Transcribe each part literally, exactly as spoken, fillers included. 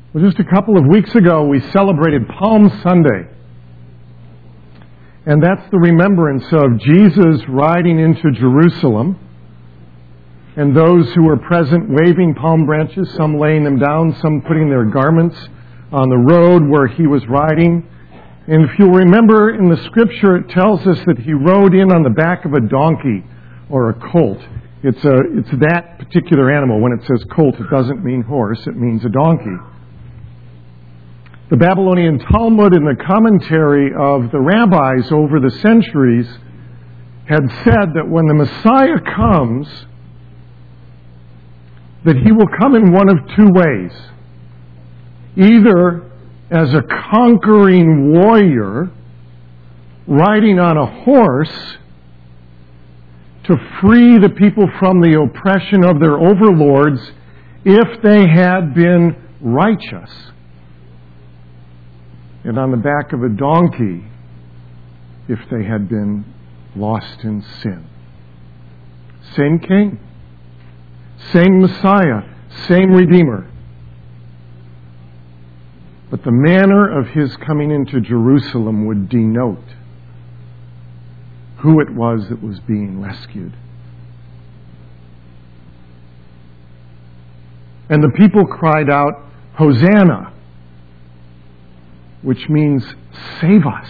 Well, just a couple of weeks ago, we celebrated Palm Sunday. And that's the remembrance of Jesus riding into Jerusalem, and those who were present waving palm branches, some laying them down, some putting their garments on the road where he was riding. And if you'll remember in the scripture, it tells us that he rode in on the back of a donkey or a colt. It's a, it's that particular animal. When it says colt, it doesn't mean horse, it means a donkey. The Babylonian Talmud and the commentary of the rabbis over the centuries had said that when the Messiah comes, that he will come in one of two ways. Either as a conquering warrior riding on a horse to free the people from the oppression of their overlords if they had been righteous, and on the back of a donkey if they had been lost in sin. Same king, same Messiah, same Redeemer. But the manner of his coming into Jerusalem would denote who it was that was being rescued. And the people cried out, Hosanna, which means save us.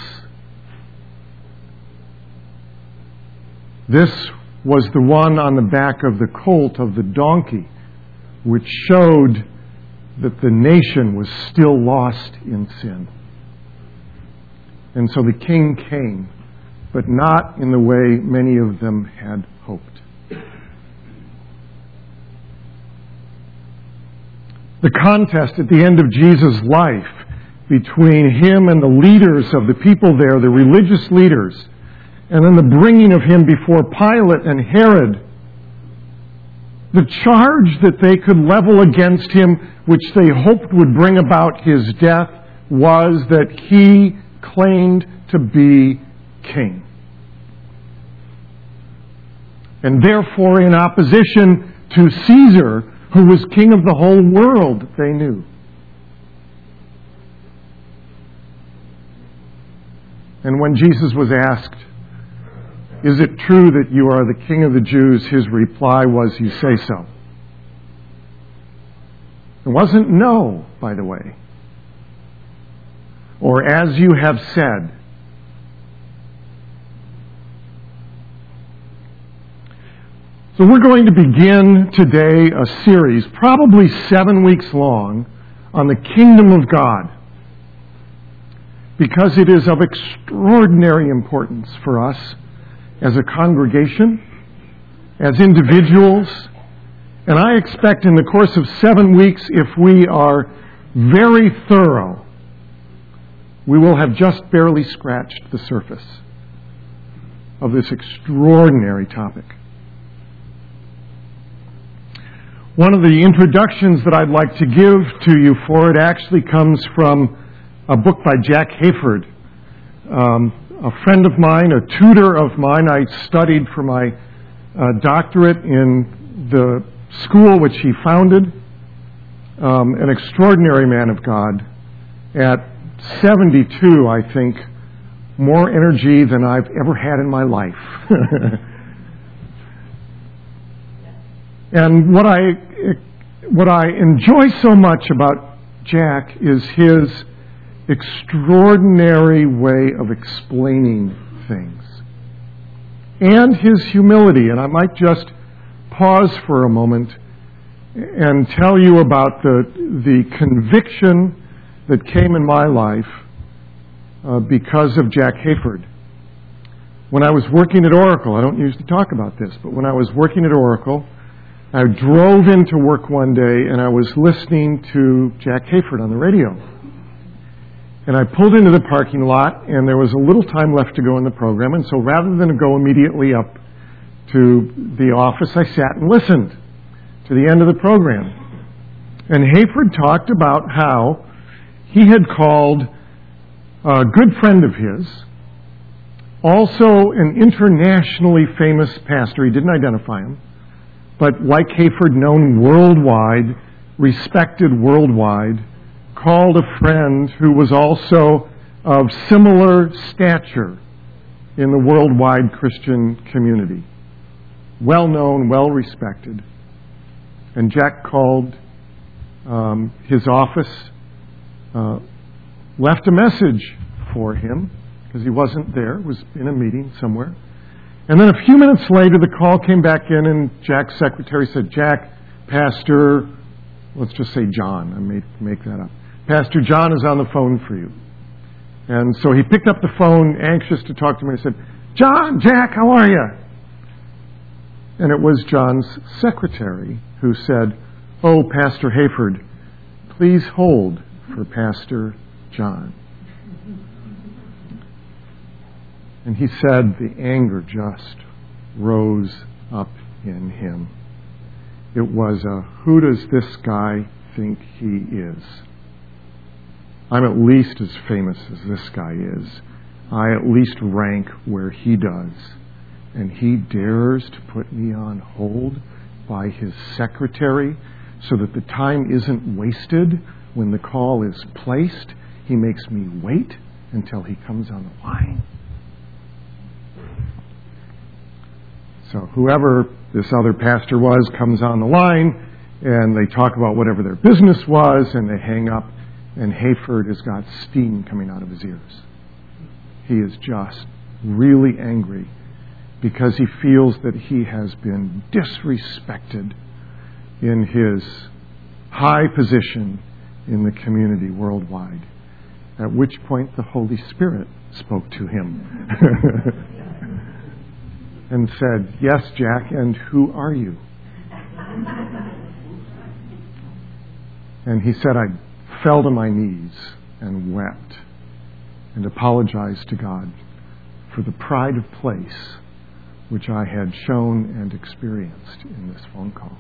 This was the one on the back of the colt of the donkey, which showed that the nation was still lost in sin. And so the king came, but not in the way many of them had hoped. The contest at the end of Jesus' life between him and the leaders of the people there, the religious leaders, and then the bringing of him before Pilate and Herod, the charge that they could level against him, which they hoped would bring about his death, was that he claimed to be king. And therefore, in opposition to Caesar, who was king of the whole world, they knew. And when Jesus was asked, "Is it true that you are the King of the Jews?" his reply was, "You say so." It wasn't no, by the way, or as you have said. So we're going to begin today a series, probably seven weeks long, on the kingdom of God, because it is of extraordinary importance for us as a congregation, as individuals, and I expect in the course of seven weeks, if we are very thorough, we will have just barely scratched the surface of this extraordinary topic. One of the introductions that I'd like to give to you for it actually comes from a book by Jack Hayford, um, a friend of mine, a tutor of mine. I studied for my uh, doctorate in the school which he founded, um, an extraordinary man of God. At seventy-two, I think, more energy than I've ever had in my life. And what I what I enjoy so much about Jack is his extraordinary way of explaining things and his humility. And I might just pause for a moment and tell you about the the conviction that came in my life uh, because of Jack Hayford. When I was working at Oracle, I don't usually talk about this, but when I was working at Oracle, I drove into work one day and I was listening to Jack Hayford on the radio. And I pulled into the parking lot and there was a little time left to go in the program. And so rather than go immediately up to the office, I sat and listened to the end of the program. And Hayford talked about how he had called a good friend of his, also an internationally famous pastor. He didn't identify him, but like Hayford, known worldwide, respected worldwide, called a friend who was also of similar stature in the worldwide Christian community. Well known, well respected. And Jack called um, his office, uh, left a message for him, because he wasn't there, was in a meeting somewhere. And then a few minutes later, the call came back in, and Jack's secretary said, Jack, Pastor, let's just say John, I may make that up. Pastor John is on the phone for you. And so he picked up the phone, anxious to talk to me, and said, John, Jack, how are you? And it was John's secretary who said, oh, Pastor Hayford, please hold for Pastor John. And he said the anger just rose up in him. It was a, who does this guy think he is? I'm at least as famous as this guy is. I at least rank where he does. And he dares to put me on hold by his secretary so that the time isn't wasted when the call is placed. He makes me wait until he comes on the line. So whoever this other pastor was comes on the line, and they talk about whatever their business was, and they hang up, and Hayford has got steam coming out of his ears. He is just really angry because he feels that he has been disrespected in his high position in the community worldwide. At which point the Holy Spirit spoke to him and said, yes, Jack, and who are you? And he said, I fell to my knees and wept and apologized to God for the pride of place which I had shown and experienced in this phone call.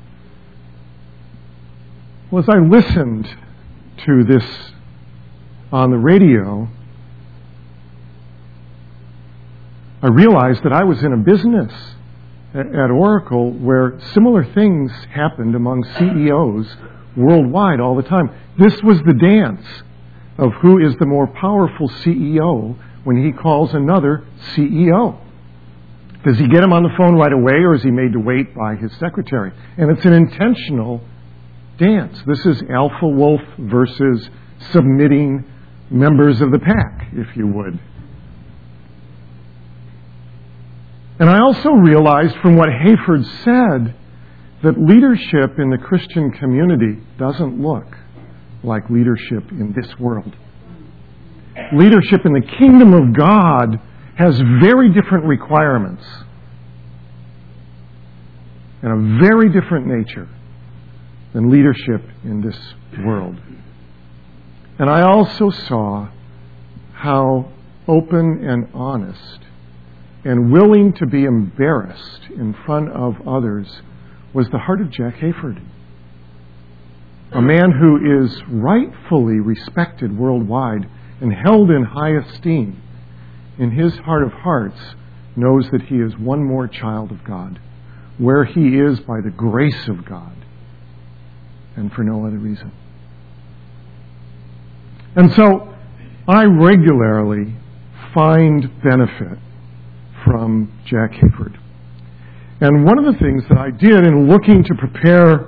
Well, as I listened to this on the radio, I realized that I was in a business at Oracle where similar things happened among C E Os worldwide all the time. This was the dance of who is the more powerful C E O when he calls another C E O. Does he get him on the phone right away, or is he made to wait by his secretary? And it's an intentional dance. This is alpha wolf versus submitting members of the pack, if you would. And I also realized from what Hayford said that leadership in the Christian community doesn't look like leadership in this world. Leadership in the kingdom of God has very different requirements and a very different nature than leadership in this world. And I also saw how open and honest and willing to be embarrassed in front of others was the heart of Jack Hayford. A man who is rightfully respected worldwide and held in high esteem, in his heart of hearts, knows that he is one more child of God, where he is by the grace of God, and for no other reason. And so, I regularly find benefit from Jack Hayford. And one of the things that I did in looking to prepare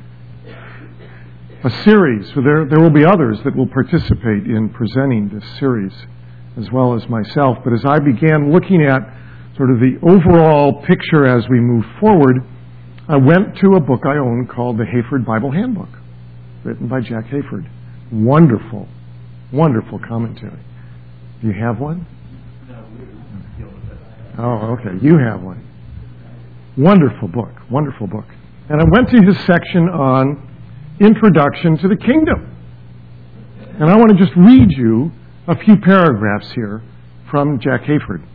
a series, so there, there will be others that will participate in presenting this series, as well as myself, but as I began looking at sort of the overall picture as we move forward, I went to a book I own called the Hayford Bible Handbook, written by Jack Hayford. Wonderful, wonderful commentary. Do you have one? Oh, okay. You have one. Wonderful book. Wonderful book. And I went to his section on Introduction to the Kingdom. And I want to just read you a few paragraphs here from Jack Hayford.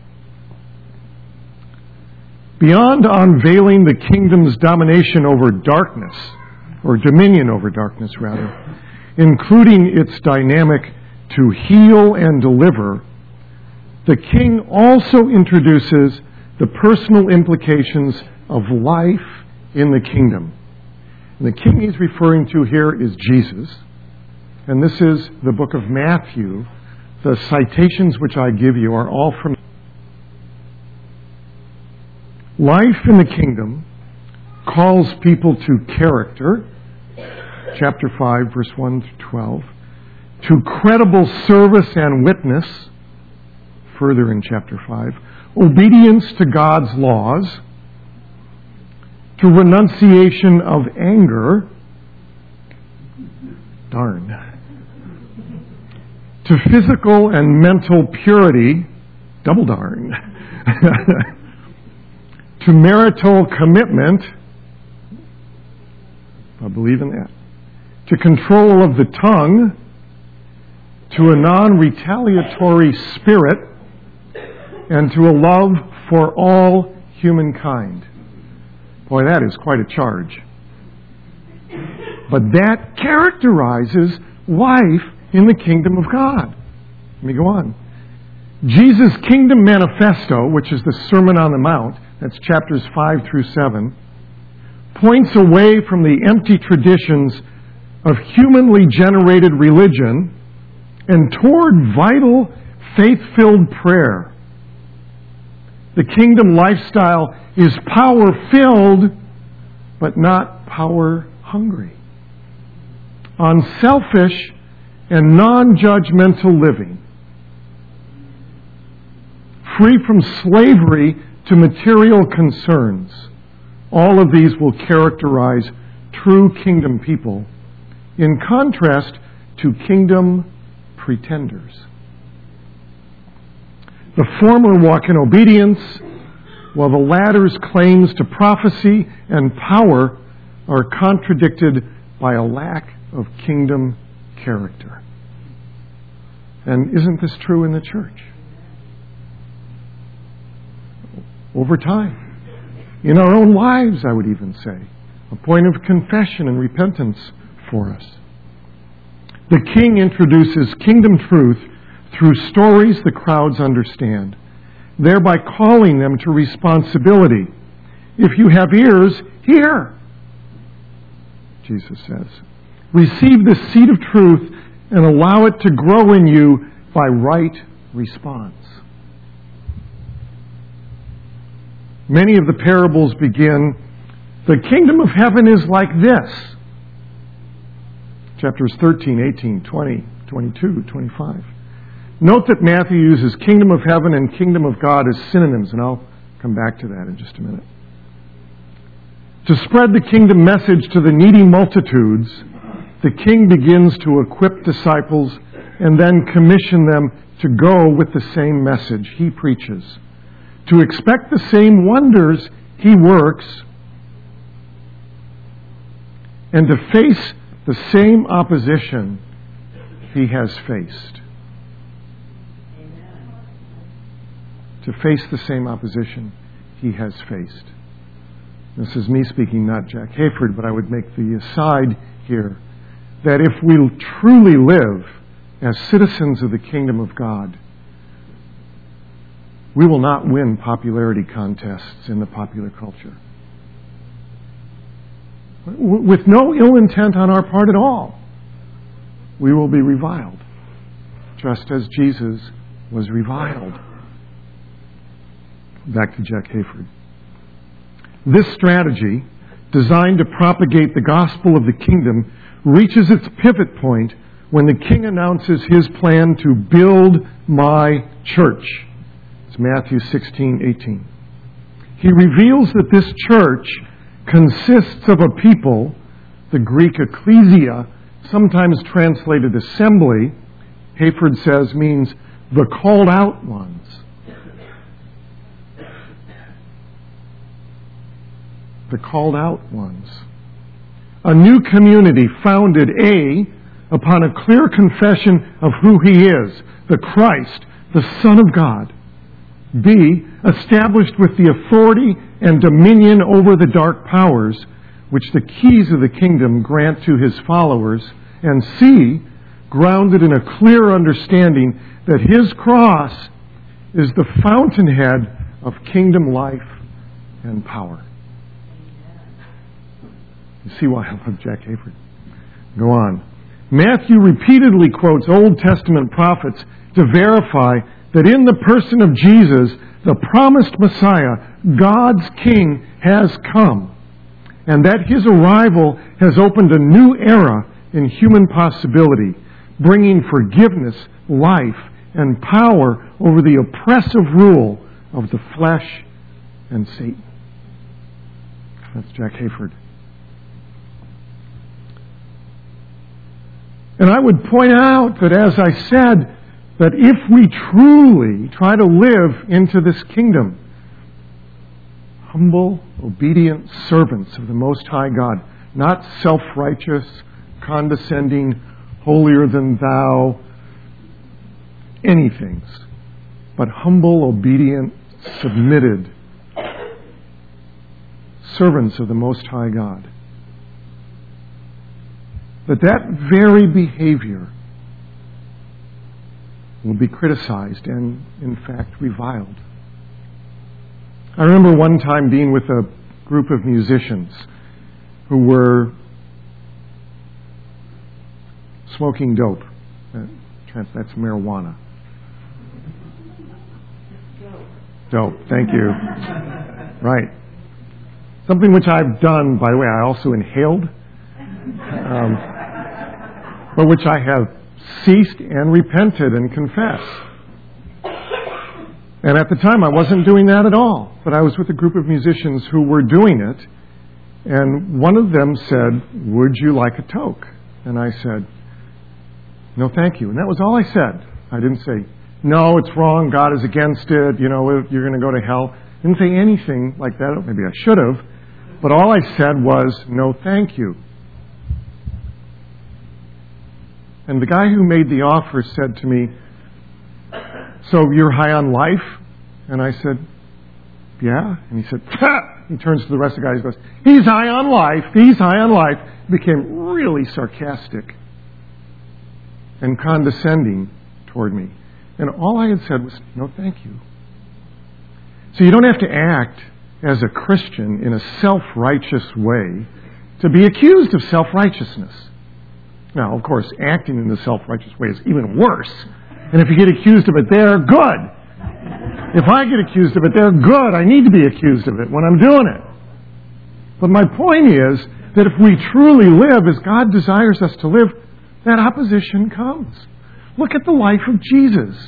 Beyond unveiling the kingdom's domination over darkness, or dominion over darkness, rather, including its dynamic to heal and deliver, the king also introduces the personal implications of life in the kingdom. And the king he's referring to here is Jesus. and this is the book of Matthew. The citations which I give you are all from Life in the Kingdom calls people to character, chapter five, verse one to twelve, to credible service and witness, further in chapter five, obedience to God's laws, to renunciation of anger, darn, to physical and mental purity, double darn, to marital commitment, I believe in that, to control of the tongue, to a non-retaliatory spirit, and to a love for all humankind. Boy, that is quite a charge. But that characterizes life in the kingdom of God. Let me go on. Jesus' Kingdom Manifesto, which is the Sermon on the Mount, that's chapters five through seven, points away from the empty traditions of humanly generated religion and toward vital, faith-filled prayer. The kingdom lifestyle is power-filled, but not power-hungry. Unselfish and non-judgmental living. Free from slavery to material concerns. All of these will characterize true kingdom people, in contrast to kingdom pretenders. The former walk in obedience, while the latter's claims to prophecy and power are contradicted by a lack of kingdom character. And isn't this true in the church? Over time. In our own lives, I would even say. A point of confession and repentance for us. The King introduces kingdom truth through stories the crowds understand, thereby calling them to responsibility. If you have ears, hear, Jesus says. Receive the seed of truth and allow it to grow in you by right response. Many of the parables begin, the kingdom of heaven is like this. Chapters thirteen, eighteen, twenty, twenty-two, twenty-five. Note that Matthew uses kingdom of heaven and kingdom of God as synonyms, and I'll come back to that in just a minute. To spread the kingdom message to the needy multitudes, the king begins to equip disciples and then commission them to go with the same message he preaches, to expect the same wonders he works, and to face the same opposition he has faced. To face the same opposition he has faced. This is me speaking, not Jack Hayford, but I would make the aside here that if we truly live as citizens of the kingdom of God, we will not win popularity contests in the popular culture. With no ill intent on our part at all, we will be reviled, just as Jesus was reviled. Back to Jack Hayford. This strategy, designed to propagate the gospel of the kingdom, reaches its pivot point when the king announces his plan to build my church. It's Matthew sixteen, eighteen. He reveals that this church consists of a people, the Greek ecclesia, sometimes translated assembly, Hayford says means the called out ones. The called out ones. A new community founded, A, upon a clear confession of who he is, the Christ, the Son of God. B, established with the authority and dominion over the dark powers, which the keys of the kingdom grant to his followers. And C, grounded in a clear understanding that his cross is the fountainhead of kingdom life and power. You see why I love Jack Hayford. Go on. Matthew repeatedly quotes Old Testament prophets to verify that in the person of Jesus, the promised Messiah, God's King, has come, and that his arrival has opened a new era in human possibility, bringing forgiveness, life, and power over the oppressive rule of the flesh and Satan. That's Jack Hayford. And I would point out that, as I said, that if we truly try to live into this kingdom, humble, obedient servants of the Most High God, not self-righteous, condescending, holier-than-thou, anythings, but humble, obedient, submitted servants of the Most High God, that that very behavior will be criticized and, in fact, reviled. I remember one time being with a group of musicians who were smoking dope. That's marijuana. Dope, thank you. Right. Something which I've done, by the way, I also inhaled, um, but which I have ceased and repented and confessed. And at the time, I wasn't doing that at all. But I was with a group of musicians who were doing it. And one of them said, "Would you like a toke?" And I said, "No, thank you." And that was all I said. I didn't say, "No, it's wrong. God is against it. You know, you're going to go to hell." I didn't say anything like that. Maybe I should have. But all I said was, "No, thank you." And the guy who made the offer said to me, "So you're high on life?" And I said, "Yeah." And he said, "Ha!" He turns to the rest of the guys and goes, "He's high on life. He's high on life." He became really sarcastic and condescending toward me. And all I had said was, "No, thank you." So you don't have to act as a Christian in a self-righteous way to be accused of self-righteousness. Now, of course, acting in the self-righteous way is even worse. And if you get accused of it there, good. If I get accused of it there, good. I need to be accused of it when I'm doing it. But my point is that if we truly live as God desires us to live, that opposition comes. Look at the life of Jesus.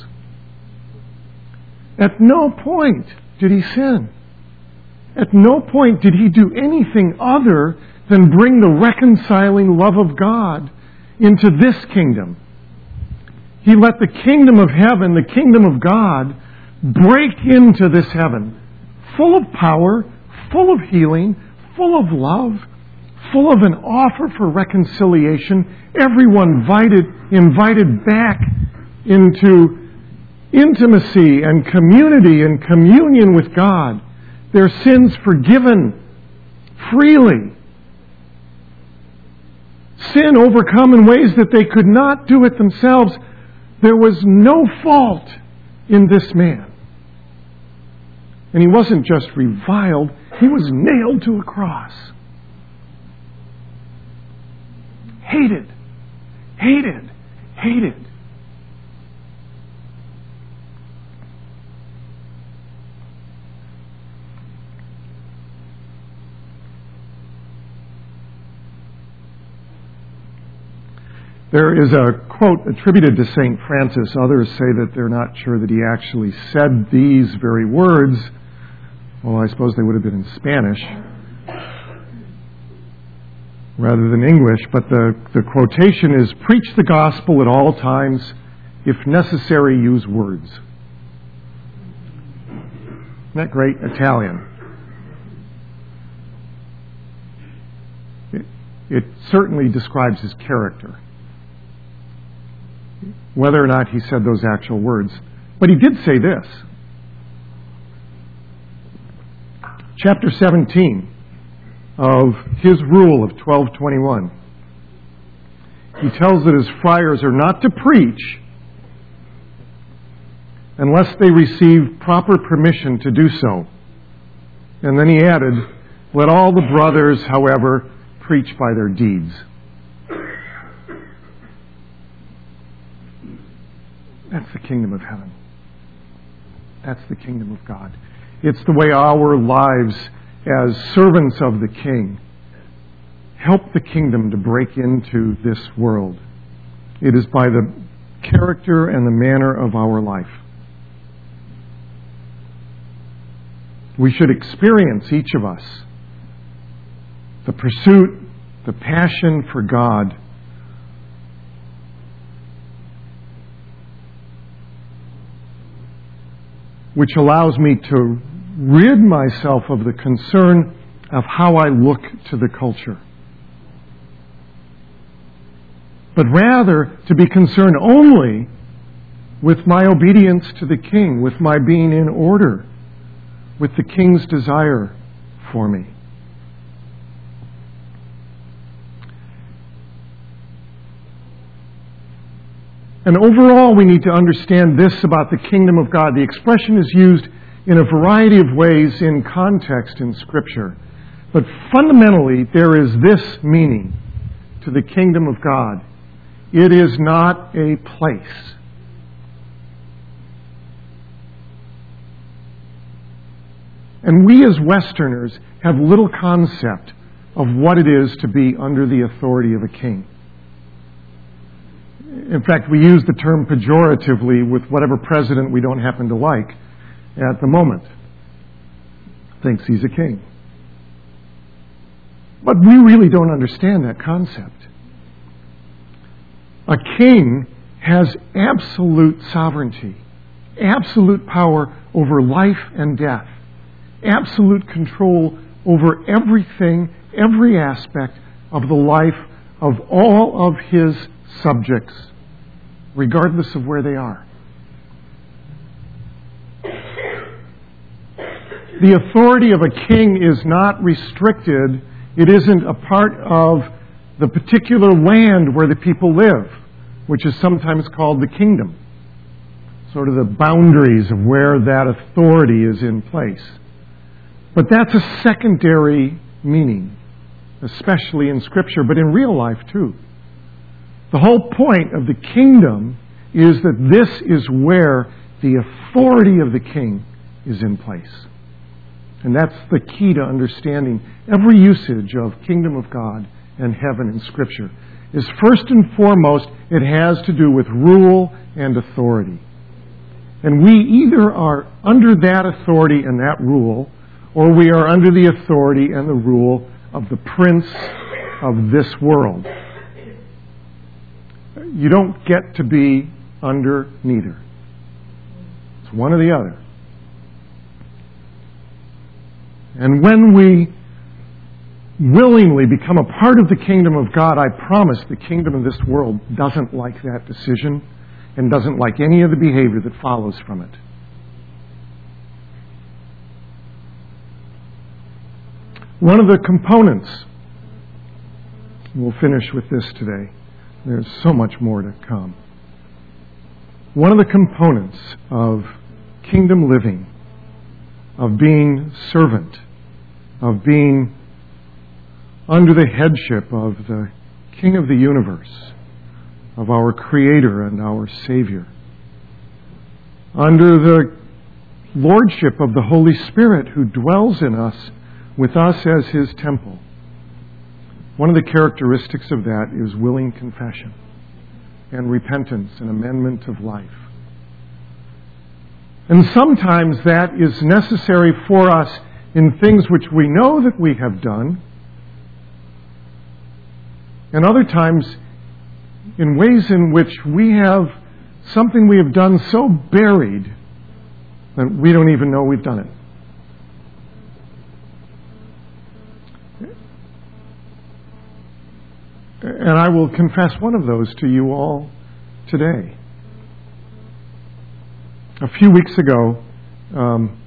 At no point did he sin. At no point did he do anything other than bring the reconciling love of God into this kingdom. He let the kingdom of heaven, the kingdom of God, break into this heaven, full of power, full of healing, full of love, full of an offer for reconciliation, everyone invited, invited back into intimacy and community and communion with God, their sins forgiven freely, sin overcome in ways that they could not do it themselves. There was no fault in this man. And he wasn't just reviled, he was nailed to a cross. Hated, hated, hated. There is a quote attributed to Saint Francis. Others say that they're not sure that he actually said these very words. Well, I suppose they would have been in Spanish rather than English. But the, the quotation is, "Preach the gospel at all times. If necessary, use words." Isn't that great? Italian. It, it certainly describes his character, whether or not he said those actual words. But he did say this. Chapter seventeen of his rule of twelve twenty-one. He tells that his friars are not to preach unless they receive proper permission to do so. And then he added, "Let all the brothers, however, preach by their deeds." That's the kingdom of heaven. That's the kingdom of God. It's the way our lives as servants of the King help the kingdom to break into this world. It is by the character and the manner of our life. We should experience, each of us, the pursuit, the passion for God, which allows me to rid myself of the concern of how I look to the culture. But rather to be concerned only with my obedience to the King, with my being in order, with the King's desire for me. And overall, we need to understand this about the kingdom of God. The expression is used in a variety of ways in context in Scripture. But fundamentally, there is this meaning to the kingdom of God. It is not a place. And we as Westerners have little concept of what it is to be under the authority of a king. In fact, we use the term pejoratively with whatever president we don't happen to like at the moment. Thinks he's a king. But we really don't understand that concept. A king has absolute sovereignty, absolute power over life and death, absolute control over everything, every aspect of the life of all of his subjects, regardless of where they are. The authority of a king is not restricted. It isn't a part of the particular land where the people live, which is sometimes called the kingdom. Sort of the boundaries of where that authority is in place. But that's a secondary meaning, especially in Scripture, but in real life too. The whole point of the kingdom is that this is where the authority of the king is in place. And that's the key to understanding every usage of kingdom of God and heaven in Scripture. Is first and foremost, it has to do with rule and authority. And we either are under that authority and that rule, or we are under the authority and the rule of the prince of this world. You don't get to be under neither. It's one or the other. And when we willingly become a part of the kingdom of God, I promise the kingdom of this world doesn't like that decision and doesn't like any of the behavior that follows from it. One of the components, we'll finish with this today, there's so much more to come. One of the components of kingdom living, of being servant, of being under the headship of the King of the universe, of our Creator and our Savior, under the lordship of the Holy Spirit who dwells in us, with us as His temple. One of the characteristics of that is willing confession and repentance and amendment of life. And sometimes that is necessary for us in things which we know that we have done, and other times in ways in which we have something we have done so buried that we don't even know we've done it. And I will confess one of those to you all today. A few weeks ago, um,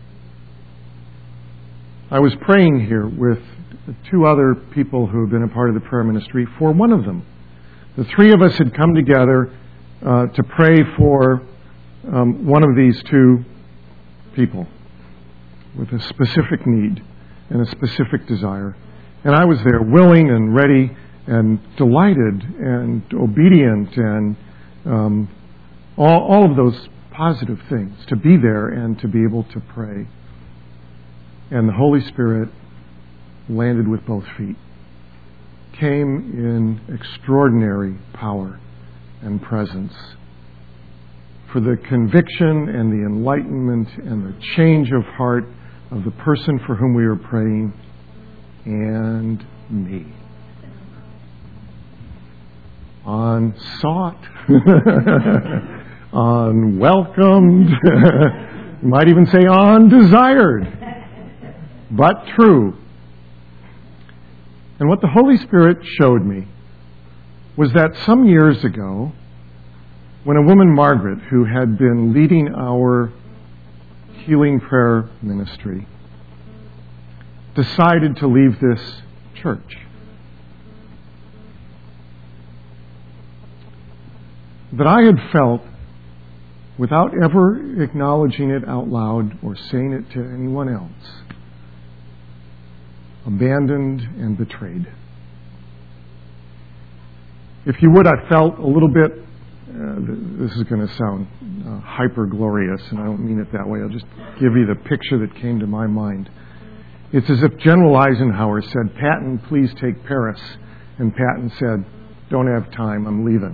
I was praying here with two other people who have been a part of the prayer ministry for one of them. The three of us had come together uh, to pray for um, one of these two people with a specific need and a specific desire. And I was there willing and ready and delighted and obedient and um, All, all of those positive things, to be there and to be able to pray. And the Holy Spirit landed with both feet, came in extraordinary power and presence for the conviction and the enlightenment and the change of heart of the person for whom we were praying and me. Unsought, unwelcomed, you might even say undesired, but true. And what the Holy Spirit showed me was that some years ago, when a woman, Margaret, who had been leading our healing prayer ministry, decided to leave this church, that I had felt, without ever acknowledging it out loud or saying it to anyone else, abandoned and betrayed. If you would, I felt a little bit, uh, this is going to sound uh, hyper-glorious, and I don't mean it that way. I'll just give you the picture that came to my mind. It's as if General Eisenhower said, "Patton, please take Paris." And Patton said, "Don't have time, I'm leaving."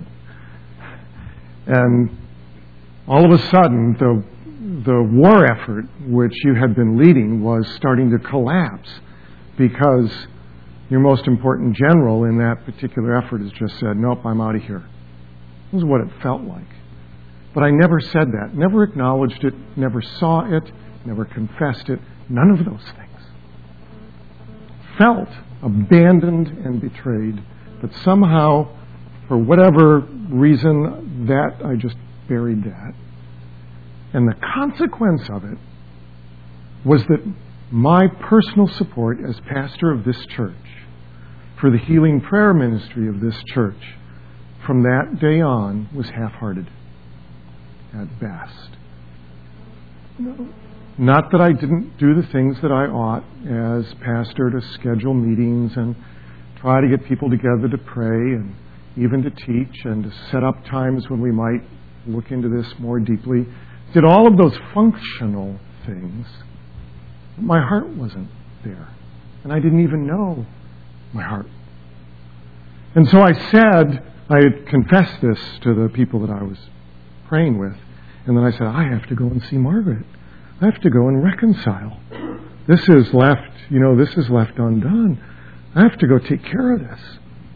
And all of a sudden, the, the war effort which you had been leading was starting to collapse, because your most important general in that particular effort has just said, "Nope, I'm out of here." This is what it felt like. But I never said that, never acknowledged it, never saw it, never confessed it, none of those things. Felt abandoned and betrayed, but somehow, for whatever reason, that I just buried that. And the consequence of it was that my personal support as pastor of this church for the healing prayer ministry of this church from that day on was half-hearted at best. Not that I didn't do the things that I ought as pastor, to schedule meetings and try to get people together to pray and even to teach and to set up times when we might look into this more deeply. Did all of those functional things. My heart wasn't there. And I didn't even know my heart. And so I said, I had confessed this to the people that I was praying with. And then I said, I have to go and see Margaret. I have to go and reconcile. This is left, you know, this is left undone. I have to go take care of this.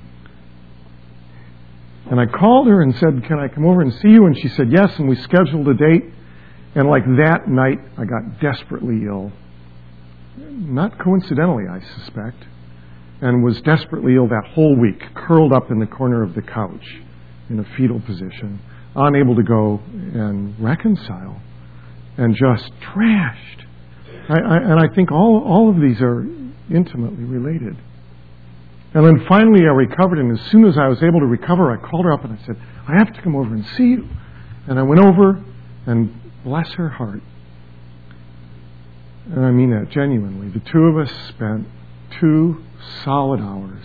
And I called her and said, can I come over and see you? And she said, yes. And we scheduled a date. And like that night, I got desperately ill. Not coincidentally, I suspect. And was desperately ill that whole week, curled up in the corner of the couch in a fetal position, unable to go and reconcile, and just trashed. I, I, and I think all, all of these are intimately related. And then finally I recovered, and as soon as I was able to recover, I called her up and I said, I have to come over and see you. And I went over, and bless her heart, and I mean that genuinely, the two of us spent two solid hours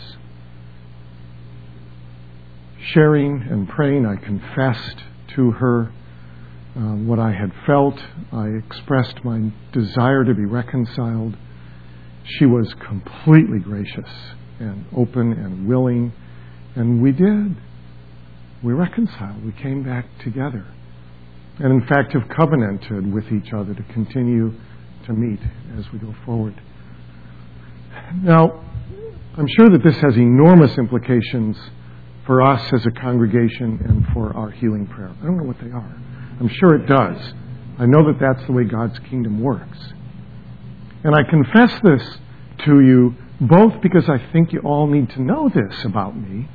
sharing and praying. I confessed to her uh, what I had felt. I expressed my desire to be reconciled. She was completely gracious and open and willing, and we did. We reconciled. We came back together. And in fact have covenanted with each other to continue to meet as we go forward. Now, I'm sure that this has enormous implications for us as a congregation and for our healing prayer. I don't know what they are. I'm sure it does. I know that that's the way God's kingdom works. And I confess this to you both because I think you all need to know this about me,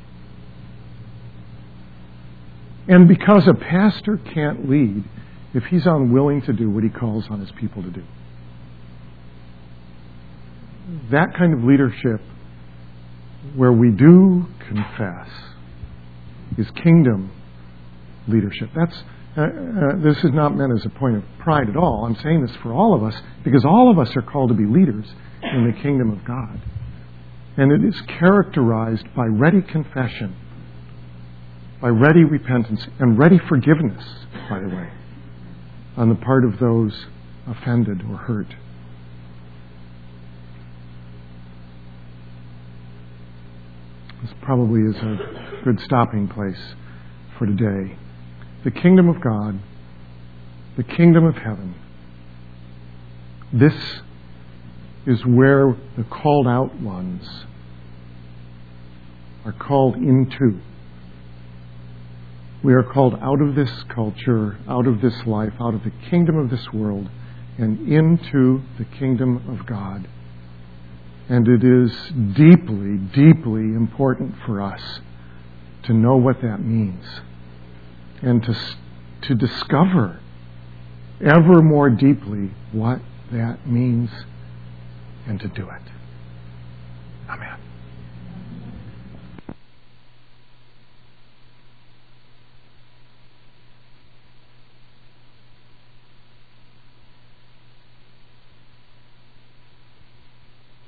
and because a pastor can't lead if he's unwilling to do what he calls on his people to do. That kind of leadership where we do confess is kingdom leadership. That's uh, uh, this is not meant as a point of pride at all. I'm saying this for all of us because all of us are called to be leaders in the kingdom of God. And it is characterized by ready confession by ready repentance and ready forgiveness, by the way, on the part of those offended or hurt. This probably is a good stopping place for today. The kingdom of God, the kingdom of heaven, this is where the called out ones are called into. We are called out of this culture, out of this life, out of the kingdom of this world, and into the kingdom of God. And it is deeply, deeply important for us to know what that means and to, to discover ever more deeply what that means and to do it.